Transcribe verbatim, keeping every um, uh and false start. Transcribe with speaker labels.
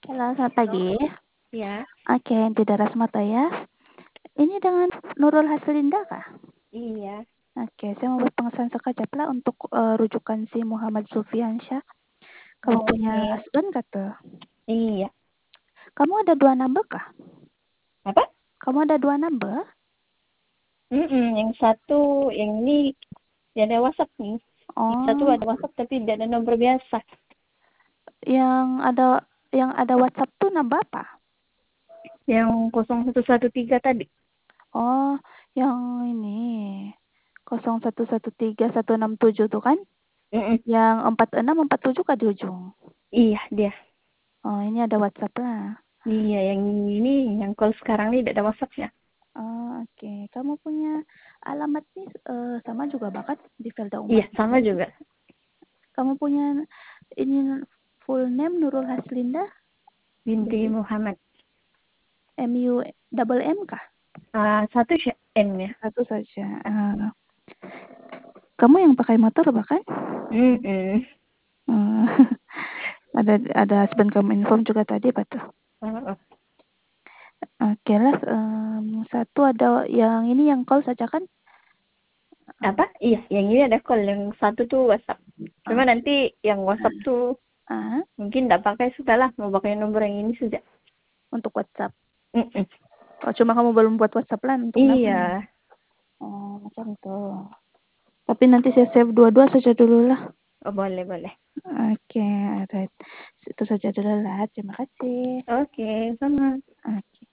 Speaker 1: Halo, selamat pagi.
Speaker 2: Iya.
Speaker 1: Oke, tidak Rasmata ya. Ini dengan Nurul Haslinda kah?
Speaker 2: Iya.
Speaker 1: Oke, saya mau buat pengesahan sekejap lah untuk uh, rujukan si Muhammad Zulfiansyah. Kamu punya
Speaker 2: Oke.
Speaker 1: husband kata?
Speaker 2: Iya.
Speaker 1: Kamu ada dua number kah?
Speaker 2: Apa?
Speaker 1: Kamu ada dua number?
Speaker 2: Mm-mm, yang satu, yang ini tidak ada WhatsApp nih. Yang satu
Speaker 1: Oh,
Speaker 2: ada WhatsApp tapi tidak ada nomor biasa.
Speaker 1: yang ada yang ada WhatsApp tuh number apa?
Speaker 2: Yang nol satu satu tiga tadi.
Speaker 1: Oh, yang ini nol satu satu tiga satu enam tujuh tuh kan?
Speaker 2: Mm-mm.
Speaker 1: Yang empat enam empat tujuh kah di ujung?
Speaker 2: Iya, dia.
Speaker 1: Oh, ini ada WhatsApp lah.
Speaker 2: Iya, yang ini, yang call sekarang ini tidak ada WhatsAppnya.
Speaker 1: Oh, oke. Kamu punya alamat nih eh, sama juga bahkan di Velda
Speaker 2: Iya,
Speaker 1: Umas
Speaker 2: sama
Speaker 1: juga.
Speaker 2: juga.
Speaker 1: Kamu punya ini full name Nurul Haslinda
Speaker 2: Binti
Speaker 1: jadi
Speaker 2: Muhammad.
Speaker 1: M U double M kah?
Speaker 2: Uh, satu M ya.
Speaker 1: Satu saja. Ah, kamu yang pakai motor bahkan?
Speaker 2: Mm-mm.
Speaker 1: Hmm, ada ada husband kamu inform juga tadi betul.
Speaker 2: Oh,
Speaker 1: Oke lah. em, satu ada yang ini yang call saja kan?
Speaker 2: apa? Iya, yang ini ada call. Yang satu tuh WhatsApp. Cuma
Speaker 1: Ah,
Speaker 2: nanti yang WhatsApp tuh
Speaker 1: ah,
Speaker 2: mungkin tidak pakai sudah lah. Mau pakai nomor yang ini saja.
Speaker 1: untuk WhatsApp.
Speaker 2: Mm-mm.
Speaker 1: Oh, cuma kamu belum buat WhatsApp lah untuk namanya.
Speaker 2: Iya.
Speaker 1: Oh, macam itu. Tapi nanti saya save dua-dua saja dulu lah.
Speaker 2: Oh, boleh, boleh.
Speaker 1: Oke, alright. Itu saja dulu lah. Terima kasih.
Speaker 2: Oke, sama.
Speaker 1: Oke.